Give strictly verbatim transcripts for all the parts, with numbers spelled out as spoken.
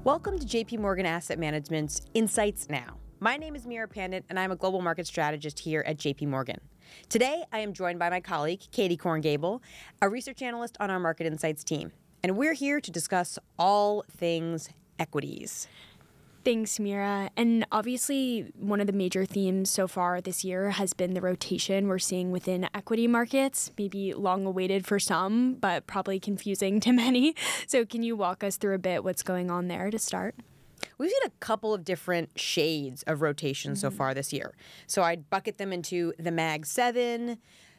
Welcome to J P Morgan Asset Management's Insights Now. My name is Mira Pandit, and I'm a global market strategist here at J P Morgan. Today, I am joined by my colleague, Katie Korngable, a research analyst on our Market Insights team. And we're here to discuss all things equities. Thanks, Mira. And obviously, one of the major themes so far this year has been the rotation we're seeing within equity markets, maybe long awaited for some, but probably confusing to many. So can you walk us through a bit what's going on there to start? We've seen a couple of different shades of rotation mm-hmm. so far this year. So I'd bucket them into the Mag seven,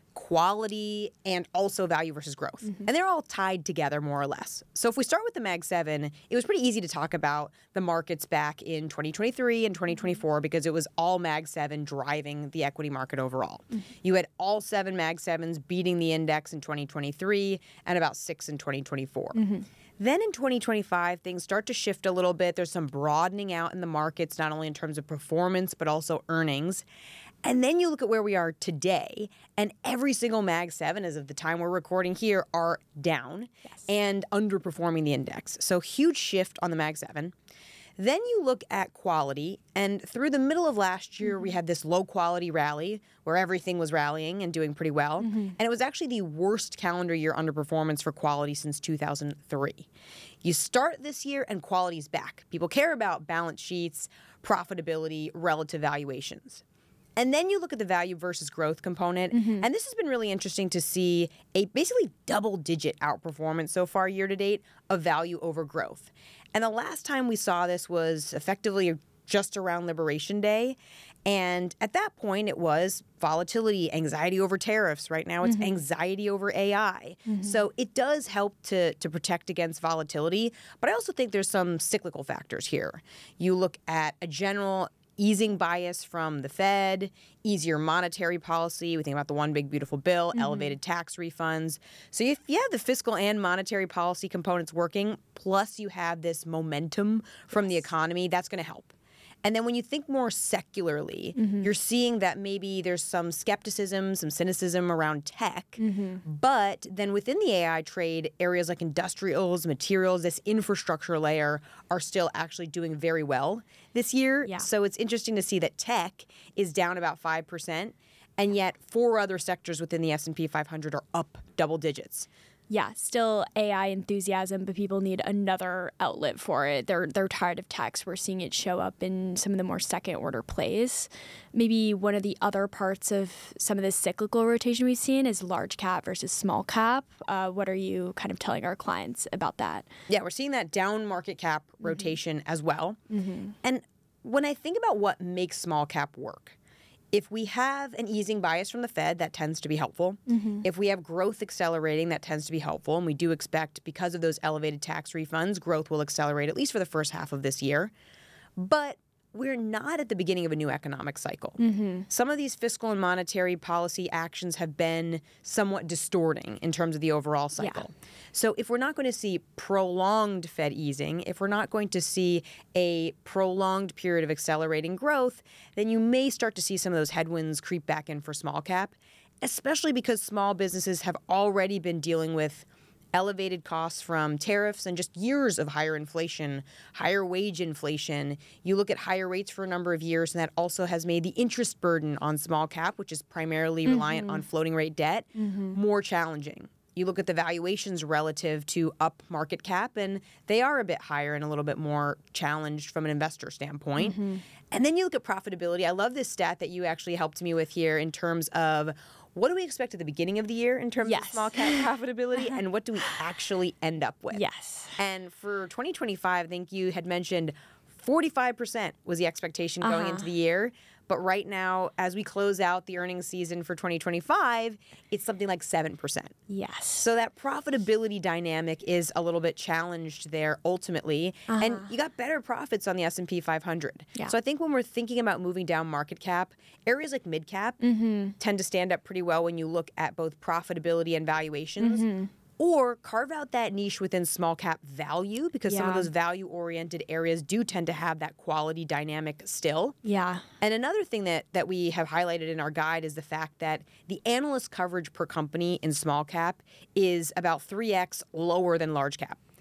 quality, and also value versus growth. Mm-hmm. And they're all tied together more or less. So if we start with the Mag seven, it was pretty easy to talk about the markets back in twenty twenty-three and twenty twenty-four because it was all Mag seven driving the equity market overall. Mm-hmm. You had all seven Mag sevens beating the index in twenty twenty-three and about six in twenty twenty-four. Mm-hmm. Then in twenty twenty-five, things start to shift a little bit. There's some broadening out in the markets, not only in terms of performance, but also earnings. And then you look at where we are today, and every single Mag seven, as of the time we're recording here, are down yes. and underperforming the index. So huge shift on the Mag seven. Then you look at quality, and through the middle of last year, mm-hmm. we had this low-quality rally where everything was rallying and doing pretty well. Mm-hmm. And it was actually the worst calendar year underperformance for quality since two thousand three. You start this year, and quality's back. People care about balance sheets, profitability, relative valuations. And then you look at the value versus growth component, mm-hmm. and this has been really interesting to see a basically double-digit outperformance so far year to date of value over growth. And the last time we saw this was effectively just around Liberation Day. And at that point, it was volatility, anxiety over tariffs. Right now, it's mm-hmm. anxiety over A I. Mm-hmm. So it does help to, to protect against volatility. But I also think there's some cyclical factors here. You look at a general easing bias from the Fed, easier monetary policy. We think about the one big beautiful bill, mm-hmm. elevated tax refunds. So if you have the fiscal and monetary policy components working, plus you have this momentum from yes. the economy, that's going to help. And then when you think more secularly, mm-hmm. you're seeing that maybe there's some skepticism, some cynicism around tech. Mm-hmm. But then within the A I trade, areas like industrials, materials, this infrastructure layer are still actually doing very well this year. Yeah. So it's interesting to see that tech is down about five percent. And yet four other sectors within the S and P five hundred are up double digits. Yeah, still A I enthusiasm, but people need another outlet for it. They're they're tired of text. We're seeing it show up in some of the more second-order plays. Maybe one of the other parts of some of this cyclical rotation we've seen is large cap versus small cap. Uh, what are you kind of telling our clients about that? Yeah, we're seeing that down market cap mm-hmm. rotation as well. Mm-hmm. And when I think about what makes small cap work, if we have an easing bias from the Fed, that tends to be helpful. Mm-hmm. If we have growth accelerating, that tends to be helpful. And we do expect, because of those elevated tax refunds, growth will accelerate at least for the first half of this year. But we're not at the beginning of a new economic cycle. Mm-hmm. Some of these fiscal and monetary policy actions have been somewhat distorting in terms of the overall cycle. Yeah. So if we're not going to see prolonged Fed easing, if we're not going to see a prolonged period of accelerating growth, then you may start to see some of those headwinds creep back in for small cap, especially because small businesses have already been dealing with elevated costs from tariffs and just years of higher inflation, higher wage inflation. You look at higher rates for a number of years, and that also has made the interest burden on small cap, which is primarily mm-hmm. reliant on floating rate debt, mm-hmm. more challenging. You look at the valuations relative to up market cap, and they are a bit higher and a little bit more challenged from an investor standpoint. Mm-hmm. And then you look at profitability. I love this stat that you actually helped me with here in terms of what do we expect at the beginning of the year in terms yes. of small cap profitability, and what do we actually end up with? Yes. And for twenty twenty-five, I think you had mentioned forty-five percent was the expectation going uh-huh. into the year. But right now, as we close out the earnings season for twenty twenty-five, it's something like seven percent. Yes. So that profitability dynamic is a little bit challenged there ultimately. Uh-huh. And you got better profits on the S and P five hundred. Yeah. So I think when we're thinking about moving down market cap, areas like mid cap mm-hmm. tend to stand up pretty well when you look at both profitability and valuations. Mm-hmm. Or carve out that niche within small cap value, because yeah. some of those value-oriented areas do tend to have that quality dynamic still. Yeah. And another thing that, that we have highlighted in our guide is the fact that the analyst coverage per company in small cap is about three x lower than large cap.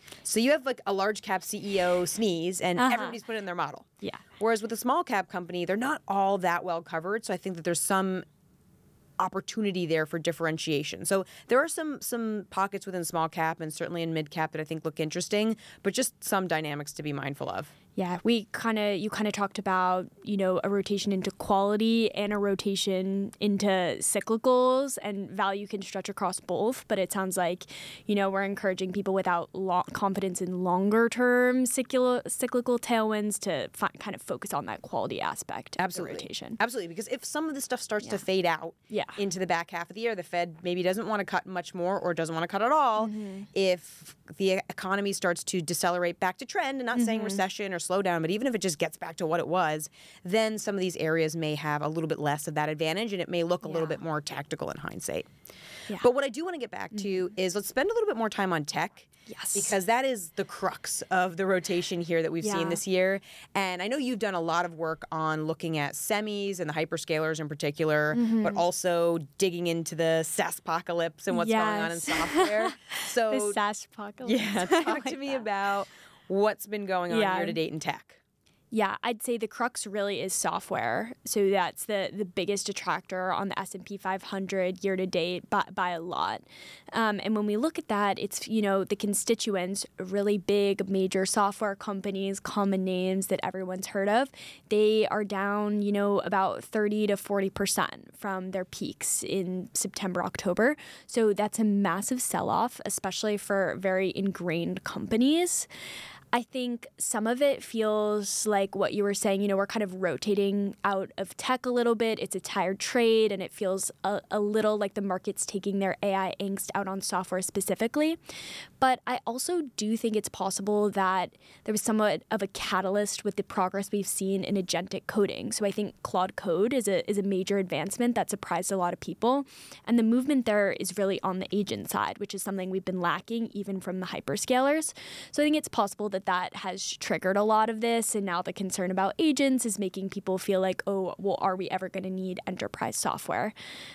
So you have like a large cap C E O sneeze and Uh-huh. everybody's put in their model. Yeah. Whereas with a small cap company, they're not all that well covered. So I think that there's some opportunity there for differentiation. So there are some some pockets within small cap and certainly in mid cap that I think look interesting, but just some dynamics to be mindful of. Yeah, we kind of you kind of talked about, you know, a rotation into quality and a rotation into cyclicals, and value can stretch across both, but it sounds like, you know, we're encouraging people without lo- confidence in longer term cyclical cyclical tailwinds to fi- kind of focus on that quality aspect Absolutely. of the rotation. Absolutely, because if some of this stuff starts Yeah. to fade out Yeah. into the back half of the year, the Fed maybe doesn't want to cut much more or doesn't want to cut at all. Mm-hmm. If the economy starts to decelerate back to trend, and not saying Mm-hmm. recession or slowdown, but even if it just gets back to what it was, then some of these areas may have a little bit less of that advantage, and it may look a little Yeah. bit more tactical in hindsight. Yeah. But what I do want to get back to is let's spend a little bit more time on tech. Yes. Because that is the crux of the rotation here that we've Yeah. seen this year. And I know you've done a lot of work on looking at semis and the hyperscalers in particular, Mm-hmm. but also digging into the SaaSpocalypse and what's going on in Yes. software. So The SaaS apocalypse. yeah, I talk to like me that. about what's been going on Yeah. year to date in tech. Yeah, I'd say the crux really is software. So that's the, the biggest attractor on the S and P five hundred year to date by, by a lot. Um, and when we look at that, it's, you know, the constituents, really big major software companies, common names that everyone's heard of, they are down, you know, about thirty to forty percent from their peaks in September, October. So that's a massive sell-off, especially for very ingrained companies. I think some of it feels like what you were saying, you know, we're kind of rotating out of tech a little bit. It's a tired trade, and it feels a, a little like the market's taking their A I angst out on software specifically. But I also do think it's possible that there was somewhat of a catalyst with the progress we've seen in agentic coding. So I think Claude Code is a, is a major advancement that surprised a lot of people. And the movement there is really on the agent side, which is something we've been lacking even from the hyperscalers. So I think it's possible that that has triggered a lot of this, and now the concern about agents is making people feel like, oh, well, are we ever going to need enterprise software?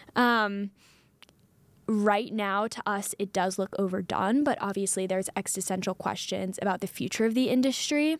Um, right now, to us, it does look overdone, but obviously there's existential questions about the future of the industry.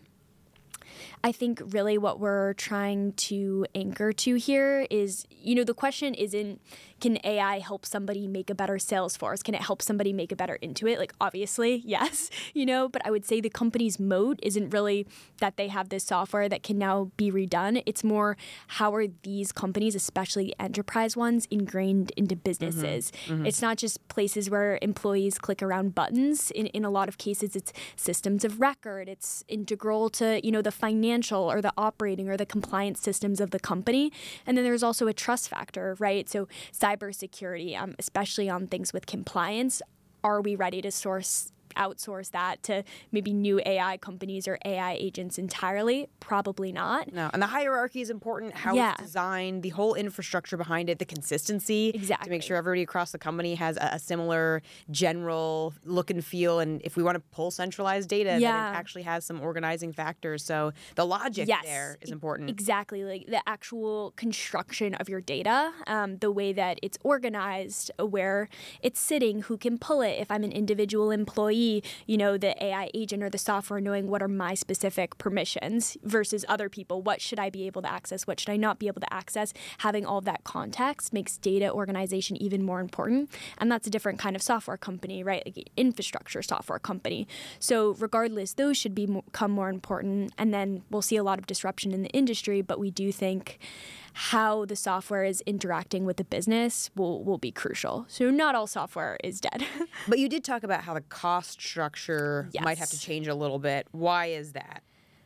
I think really what we're trying to anchor to here is, you know, the question isn't, can A I help somebody make a better Salesforce? Can it help somebody make a better Intuit? Like, obviously, yes, you know, but I would say the company's moat isn't really that they have this software that can now be redone. It's more, how are these companies, especially enterprise ones, ingrained into businesses? Mm-hmm. Mm-hmm. It's not just places where employees click around buttons. In, in a lot of cases, it's systems of record. It's integral to, you know, the financial or the operating or the compliance systems of the company. And then there's also a trust factor, right? So cybersecurity, um, especially on things with compliance, are we ready to source outsource that to maybe new A I companies or A I agents entirely? Probably not. No, and the hierarchy is important, how Yeah. it's designed, the whole infrastructure behind it, the consistency to Exactly. make sure everybody across the company has a, a similar general look and feel. And if we want to pull centralized data, Yeah. then it actually has some organizing factors. So the logic Yes, there is e- important. Exactly, like the actual construction of your data, um, the way that it's organized, where it's sitting, who can pull it. If I'm an individual employee, you know, the A I agent or the software knowing what are my specific permissions versus other people. What should I be able to access? What should I not be able to access? Having all of that context makes data organization even more important. And that's a different kind of software company, right? Like infrastructure software company. So regardless, those should be become more important. And then we'll see a lot of disruption in the industry, but we do think how the software is interacting with the business will, will be crucial. So not all software is dead. But you did talk about how the cost structure might have to Yes. change a little bit. Why is that?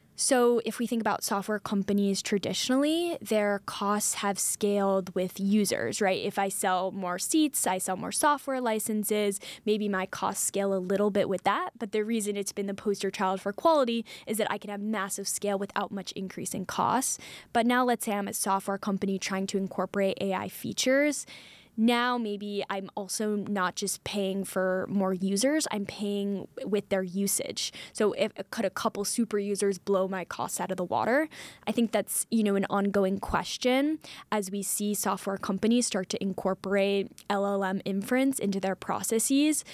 So if we think about software companies traditionally, their costs have scaled with users, right? If I sell more seats, I sell more software licenses, maybe my costs scale a little bit with that. But the reason it's been the poster child for quality is that I can have massive scale without much increase in costs. But now let's say I'm a software company trying to incorporate A I features. Now maybe I'm also not just paying for more users, I'm paying with their usage. So if could a couple super users blow my costs out of the water? I think that's, you know, an ongoing question as we see software companies start to incorporate L L M inference into their processes.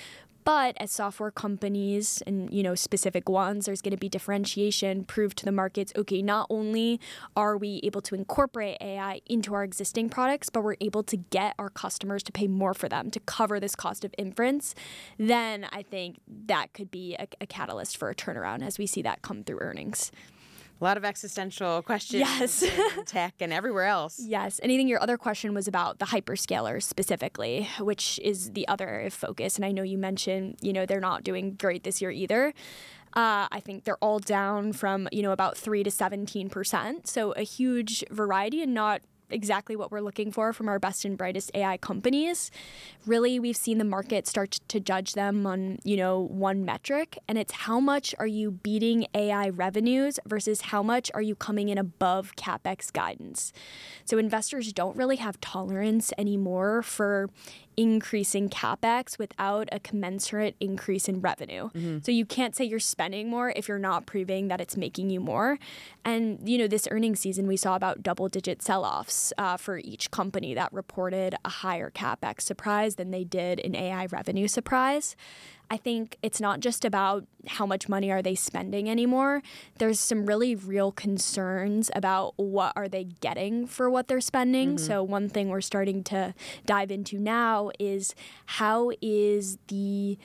But as software companies and, you know, specific ones, there's going to be differentiation, prove to the markets, okay, not only are we able to incorporate A I into our existing products, but we're able to get our customers to pay more for them to cover this cost of inference, then I think that could be a, a catalyst for a turnaround as we see that come through earnings. A lot of existential questions yes. in tech and everywhere else. Yes. And I think your other question was about the hyperscalers specifically, which is the other focus. And I know you mentioned, you know, they're not doing great this year either. Uh, I think they're all down from, you know, about three to seventeen percent. So a huge variety and not exactly what we're looking for from our best and brightest A I companies. Really, we've seen the market start to judge them on, you know, one metric, and it's how much are you beating A I revenues versus how much are you coming in above CapEx guidance. So investors don't really have tolerance anymore for increasing CapEx without a commensurate increase in revenue. Mm-hmm. So you can't say you're spending more if you're not proving that it's making you more. And, you know, this earnings season, we saw about double-digit sell-offs uh, for each company that reported a higher CapEx surprise than they did an A I revenue surprise. I think it's not just about how much money are they spending anymore. There's some really real concerns about what are they getting for what they're spending. Mm-hmm. So one thing we're starting to dive into now is how is the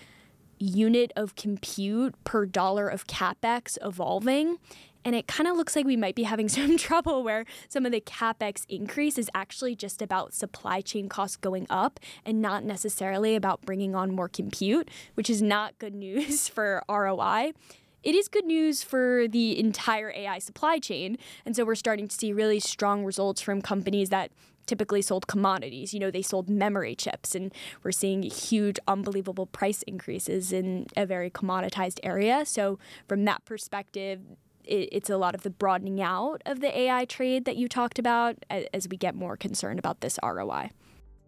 unit of compute per dollar of CapEx evolving? And it kind of looks like we might be having some trouble where some of the CapEx increase is actually just about supply chain costs going up and not necessarily about bringing on more compute, which is not good news for R O I. It is good news for the entire A I supply chain. And so we're starting to see really strong results from companies that typically sold commodities. You know, they sold memory chips, and we're seeing huge, unbelievable price increases in a very commoditized area. So from that perspective, it's a lot of the broadening out of the A I trade that you talked about as we get more concerned about this R O I.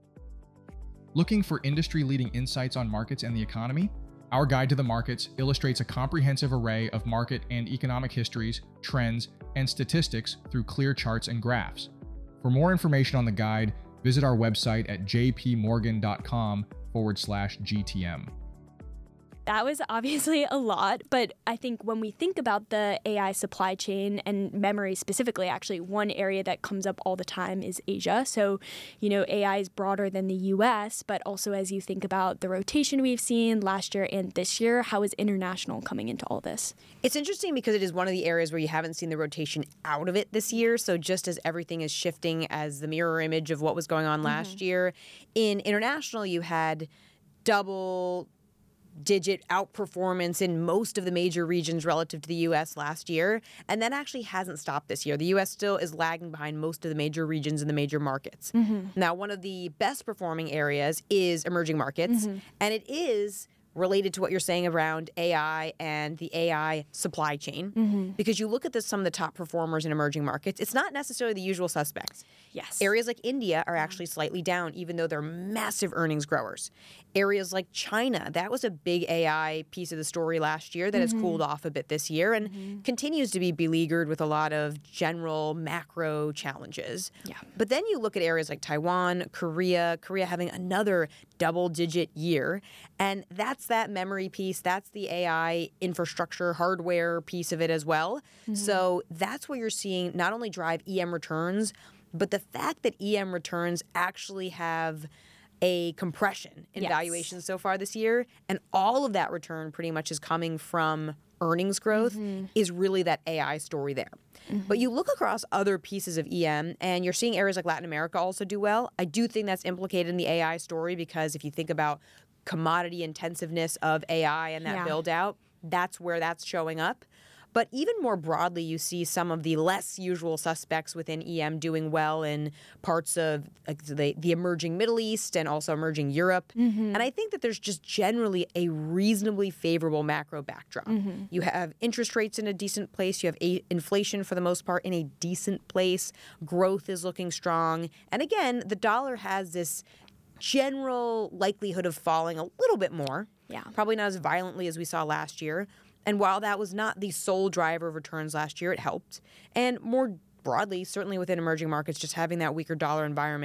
Looking for industry-leading insights on markets and the economy? Our Guide to the Markets illustrates a comprehensive array of market and economic histories, trends, and statistics through clear charts and graphs. For more information on the guide, visit our website at jpmorgan.com forward slash GTM. That was obviously a lot, but I think when we think about the A I supply chain and memory specifically, actually, one area that comes up all the time is Asia. So, you know, A I is broader than the U S, but also as you think about the rotation we've seen last year and this year, how is international coming into all this? It's interesting because it is one of the areas where you haven't seen the rotation out of it this year. So just as everything is shifting as the mirror image of what was going on last mm-hmm. year, in international, you had double digit outperformance in most of the major regions relative to the U S last year. And that actually hasn't stopped this year. The U S still is lagging behind most of the major regions and the major markets. Mm-hmm. Now, one of the best performing areas is emerging markets. Mm-hmm. And it is related to what you're saying around A I and the A I supply chain. Mm-hmm. Because you look at this, some of the top performers in emerging markets, it's not necessarily the usual suspects. Yes. Areas like India are actually slightly down, even though they're massive earnings growers. Areas like China, that was a big A I piece of the story last year that mm-hmm. has cooled off a bit this year and mm-hmm. continues to be beleaguered with a lot of general macro challenges. Yeah. But then you look at areas like Taiwan, Korea, Korea having another double-digit year, and that's that memory piece. That's the A I infrastructure, hardware piece of it as well. Mm-hmm. So that's what you're seeing not only drive E M returns, but the fact that E M returns actually have a compression in yes. valuations so far this year, and all of that return pretty much is coming from earnings growth, mm-hmm. is really that A I story there. Mm-hmm. But you look across other pieces of E M, and you're seeing areas like Latin America also do well. I do think that's implicated in the A I story because if you think about commodity intensiveness of A I and that yeah. build out, that's where that's showing up. But even more broadly, you see some of the less usual suspects within E M doing well in parts of like, the, the emerging Middle East and also emerging Europe. Mm-hmm. And I think that there's just generally a reasonably favorable macro backdrop. Mm-hmm. You have interest rates in a decent place. You have a- inflation, for the most part, in a decent place. Growth is looking strong. And again, the dollar has this general likelihood of falling a little bit more. Yeah. Probably not as violently as we saw last year. And while that was not the sole driver of returns last year, it helped. And more broadly, certainly within emerging markets, just having that weaker dollar environment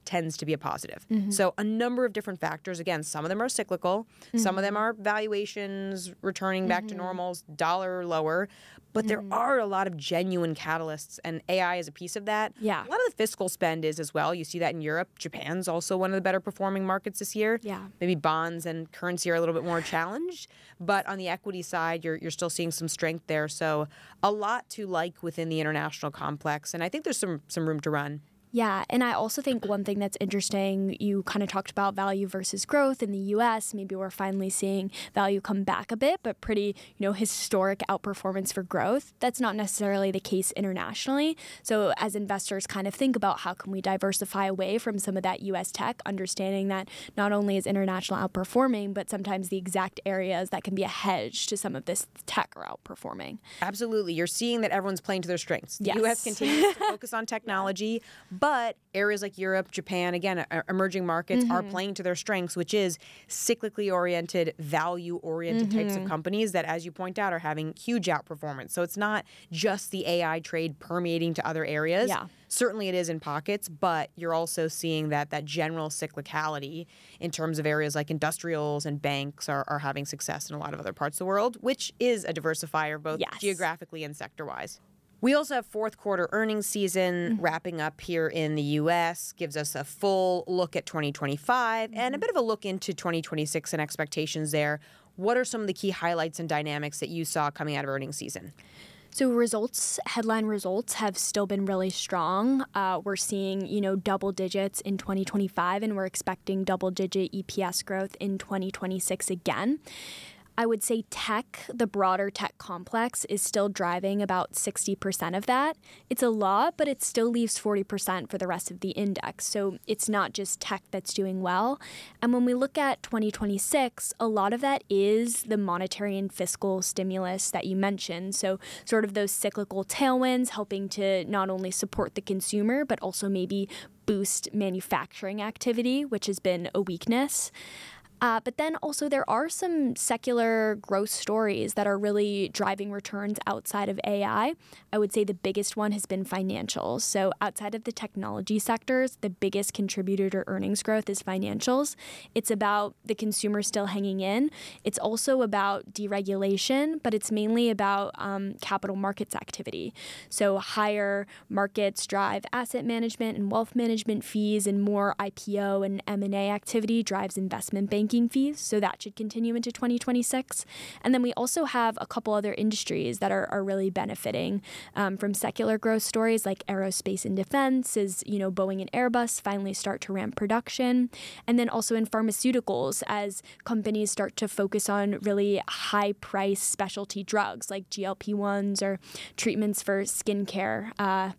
tends to be a positive. Mm-hmm. So a number of different factors. Again, some of them are cyclical. Mm-hmm. Some of them are valuations returning back mm-hmm. to normals, dollar lower. But there mm-hmm. are a lot of genuine catalysts, and A I is a piece of that. Yeah. A lot of the fiscal spend is as well. You see that in Europe. Japan's also one of the better performing markets this year. Yeah. Maybe bonds and currency are a little bit more challenged. But on the equity side, you're you're still seeing some strength there. So a lot to like within the international complex. And I think there's some some room to run. Yeah, and I also think one thing that's interesting, you kind of talked about value versus growth in the U S. Maybe we're finally seeing value come back a bit, but pretty, you know, historic outperformance for growth. That's not necessarily the case internationally. So as investors kind of think about how can we diversify away from some of that U S tech, understanding that not only is international outperforming, but sometimes the exact areas that can be a hedge to some of this tech are outperforming. Absolutely. You're seeing that everyone's playing to their strengths. The Yes. U S continues to focus on technology. But areas like Europe, Japan, again, uh, emerging markets mm-hmm. are playing to their strengths, which is cyclically oriented, value-oriented mm-hmm. types of companies that, as you point out, are having huge outperformance. So it's not just the A I trade permeating to other areas. Yeah. Certainly it is in pockets, but you're also seeing that that general cyclicality in terms of areas like industrials and banks are, are having success in a lot of other parts of the world, which is a diversifier both yes. geographically and sector-wise. We also have fourth quarter earnings season mm-hmm. wrapping up here in the U S, gives us a full look at twenty twenty-five mm-hmm. and a bit of a look into twenty twenty-six and expectations there. What are some of the key highlights and dynamics that you saw coming out of earnings season? So results, headline results have still been really strong. Uh, we're seeing, you know, double digits in twenty twenty-five, and we're expecting double digit E P S growth in twenty twenty-six again. I would say tech, the broader tech complex, is still driving about sixty percent of that. It's a lot, but it still leaves forty percent for the rest of the index. So it's not just tech that's doing well. And when we look at twenty twenty-six, a lot of that is the monetary and fiscal stimulus that you mentioned. So sort of those cyclical tailwinds helping to not only support the consumer, but also maybe boost manufacturing activity, which has been a weakness. Uh, but then also there are some secular growth stories that are really driving returns outside of A I. I would say the biggest one has been financials. So outside of the technology sectors, the biggest contributor to earnings growth is financials. It's about the consumer still hanging in. It's also about deregulation, but it's mainly about um, capital markets activity. So higher markets drive asset management and wealth management fees, and more I P O and M and A activity drives investment banking fees, so that should continue into twenty twenty-six. And then we also have a couple other industries that are, are really benefiting um, from secular growth stories like aerospace and defense, as you know, Boeing and Airbus finally start to ramp production. And then also in pharmaceuticals, as companies start to focus on really high price specialty drugs like G L P ones or treatments for skincare uh,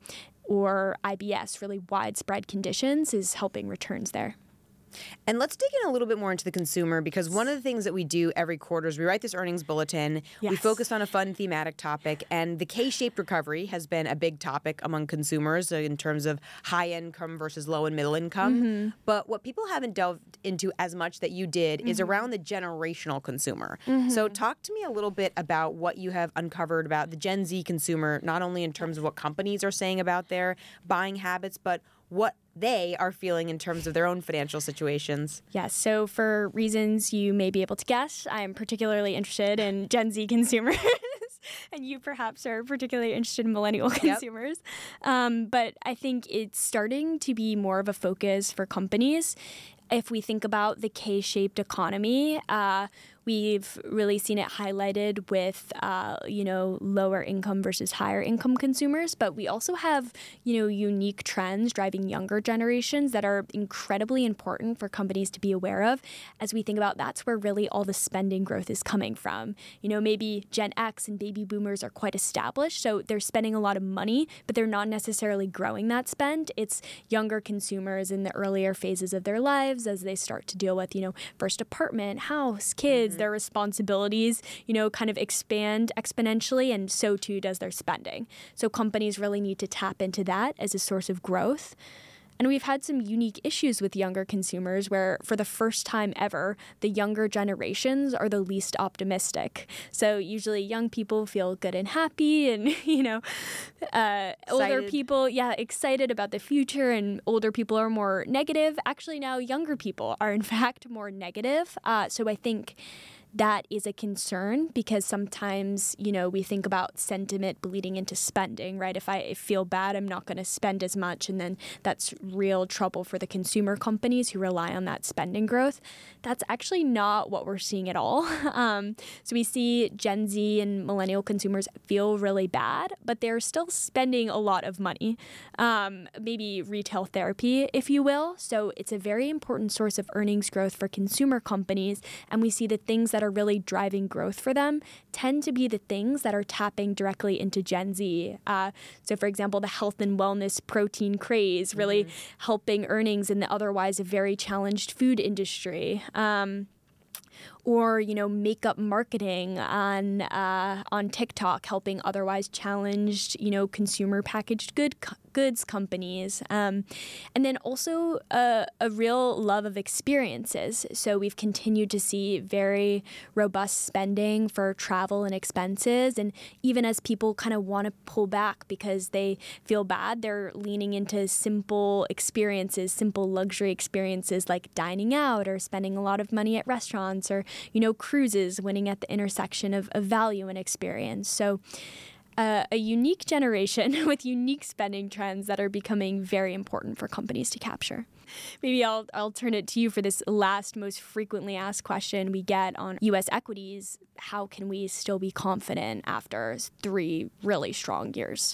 or I B S, really widespread conditions, is helping returns there. And let's dig in a little bit more into the consumer, because one of the things that we do every quarter is we write this earnings bulletin. Yes. We focus on a fun thematic topic, and the K-shaped recovery has been a big topic among consumers in terms of high income versus low and middle income. Mm-hmm. But what people haven't delved into as much that you did mm-hmm. is around the generational consumer. Mm-hmm. So talk to me a little bit about what you have uncovered about the Gen Z consumer, not only in terms of what companies are saying about their buying habits, but what they are feeling in terms of their own financial situations. Yes. So for reasons you may be able to guess, I am particularly interested in Gen Z consumers. And you perhaps are particularly interested in millennial consumers. Yep. Um, but I think it's starting to be more of a focus for companies. If we think about the K-shaped economy, uh, we've really seen it highlighted with, uh, you know, lower income versus higher income consumers. But we also have, you know, unique trends driving younger generations that are incredibly important for companies to be aware of, as we think about that's where really all the spending growth is coming from. You know, maybe Gen X and baby boomers are quite established, so they're spending a lot of money, but they're not necessarily growing that spend. It's younger consumers in the earlier phases of their lives as they start to deal with, you know, first apartment, house, kids, mm-hmm. their responsibilities, you know, kind of expand exponentially, and so too does their spending. So companies really need to tap into that as a source of growth. And we've had some unique issues with younger consumers where, for the first time ever, the younger generations are the least optimistic. So usually young people feel good and happy, and, you know, uh, older people, yeah, excited about the future, and older people are more negative. Actually, now younger people are, in fact, more negative. Uh, so I think that is a concern, because sometimes, you know, we think about sentiment bleeding into spending, right? If I feel bad, I'm not going to spend as much. And then that's real trouble for the consumer companies who rely on that spending growth. That's actually not what we're seeing at all. Um, so we see Gen Z and millennial consumers feel really bad, but they're still spending a lot of money, um, maybe retail therapy, if you will. So it's a very important source of earnings growth for consumer companies. And we see the things that that are really driving growth for them tend to be the things that are tapping directly into Gen Z. Uh, so, for example, the health and wellness protein craze really mm-hmm. helping earnings in the otherwise very challenged food industry. Um, or, you know, makeup marketing on uh, on TikTok, helping otherwise challenged, you know, consumer packaged good co- goods companies. Um, and then also a, a real love of experiences. So we've continued to see very robust spending for travel and expenses. And even as people kind of want to pull back because they feel bad, they're leaning into simple experiences, simple luxury experiences like dining out or spending a lot of money at restaurants, or, you know, cruises, winning at the intersection of, of value and experience. So uh, a unique generation with unique spending trends that are becoming very important for companies to capture. Maybe I'll I'll turn it to you for this last most frequently asked question we get on U S equities. How can we still be confident after three really strong years?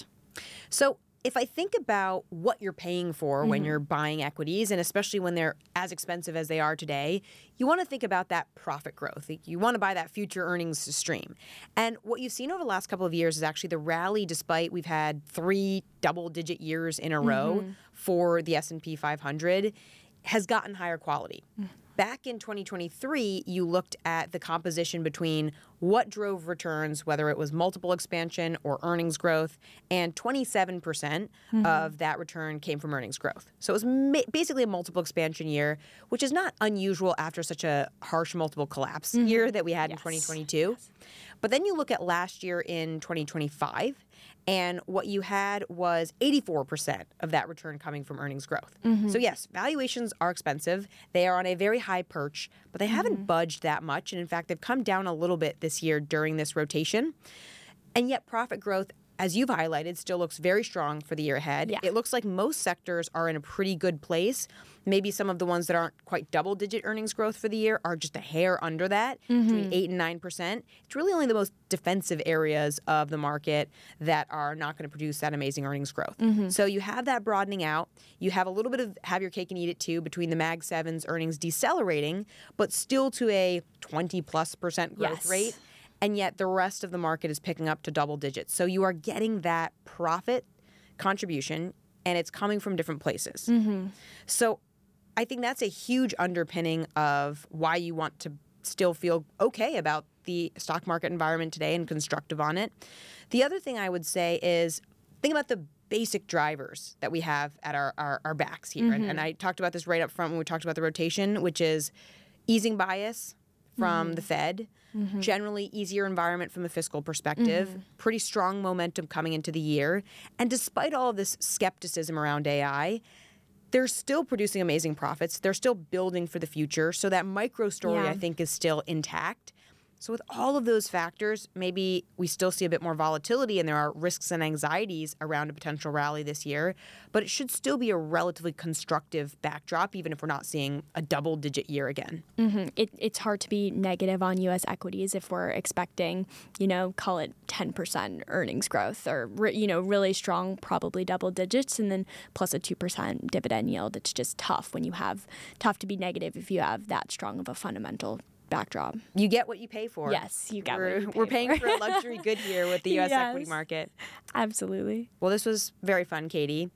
So if I think about what you're paying for mm-hmm. when you're buying equities, and especially when they're as expensive as they are today, you want to think about that profit growth. You want to buy that future earnings stream. And what you've seen over the last couple of years is actually the rally, despite we've had three double-digit years in a mm-hmm. row for the S and P five hundred, has gotten higher quality. Mm-hmm. Back in twenty twenty-three, you looked at the composition between what drove returns, whether it was multiple expansion or earnings growth, and twenty-seven percent mm-hmm. of that return came from earnings growth. So it was ma- basically a multiple expansion year, which is not unusual after such a harsh multiple collapse mm-hmm. year that we had yes. in twenty twenty-two. Yes. But then you look at last year in twenty twenty-five, and what you had was eighty-four percent of that return coming from earnings growth. Mm-hmm. So yes, valuations are expensive. They are on a very high perch, but they mm-hmm. haven't budged that much. And in fact, they've come down a little bit this year during this rotation. And yet profit growth, as you've highlighted, still looks very strong for the year ahead. Yeah. It looks like most sectors are in a pretty good place. Maybe some of the ones that aren't quite double-digit earnings growth for the year are just a hair under that, mm-hmm. between eight and nine percent. It's really only the most defensive areas of the market that are not going to produce that amazing earnings growth. Mm-hmm. So you have that broadening out. You have a little bit of have your cake and eat it too, between the Mag seven's earnings decelerating, but still to a twenty-plus percent growth yes. rate. And yet the rest of the market is picking up to double digits. So you are getting that profit contribution, and it's coming from different places. Mm-hmm. So I think that's a huge underpinning of why you want to still feel okay about the stock market environment today and constructive on it. The other thing I would say is think about the basic drivers that we have at our, our, our backs here. Mm-hmm. And, and I talked about this right up front when we talked about the rotation, which is easing bias from mm-hmm. the Fed, mm-hmm. generally easier environment from a fiscal perspective, mm-hmm. pretty strong momentum coming into the year. And despite all of this skepticism around A I, they're still producing amazing profits. They're still building for the future. So that micro story, yeah. I think, is still intact. So with all of those factors, maybe we still see a bit more volatility and there are risks and anxieties around a potential rally this year, but it should still be a relatively constructive backdrop, even if we're not seeing a double-digit year again. Mm-hmm. It, it's hard to be negative on U S equities if we're expecting, you know, call it ten percent earnings growth or, you know, really strong, probably double digits, and then plus a two percent dividend yield. It's just tough when you have, tough to be negative if you have that strong of a fundamental backdrop. You get what you pay for. Yes, you get we're, what you pay We're paying for. for a luxury good year with the U S yes, equity market. Absolutely. Well, this was very fun, Katie.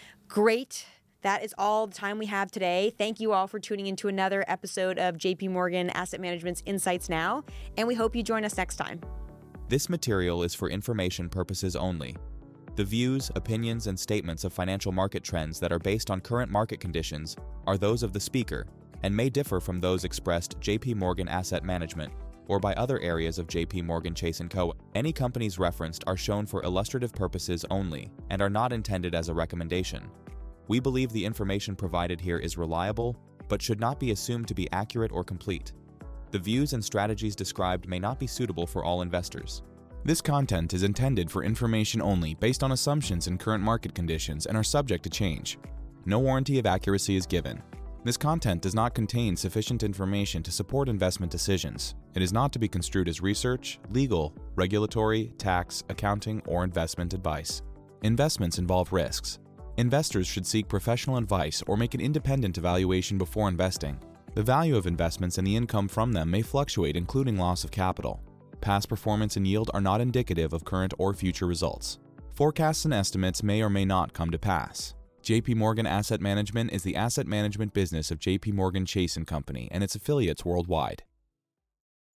Great. That is all the time we have today. Thank you all for tuning into another episode of J P Morgan Asset Management's Insights Now, and we hope you join us next time. This material is for information purposes only. The views, opinions, and statements of financial market trends that are based on current market conditions are those of the speaker and may differ from those expressed J P Morgan Asset Management or by other areas of J P Morgan Chase and Co. Any companies referenced are shown for illustrative purposes only and are not intended as a recommendation. We believe the information provided here is reliable, but should not be assumed to be accurate or complete. The views and strategies described may not be suitable for all investors. This content is intended for information only based on assumptions in current market conditions and are subject to change. No warranty of accuracy is given. This content does not contain sufficient information to support investment decisions. It is not to be construed as research, legal, regulatory, tax, accounting, or investment advice. Investments involve risks. Investors should seek professional advice or make an independent evaluation before investing. The value of investments and the income from them may fluctuate, including loss of capital. Past performance and yield are not indicative of current or future results. Forecasts and estimates may or may not come to pass. J P Morgan Asset Management is the asset management business of J P Morgan Chase and Company and its affiliates worldwide.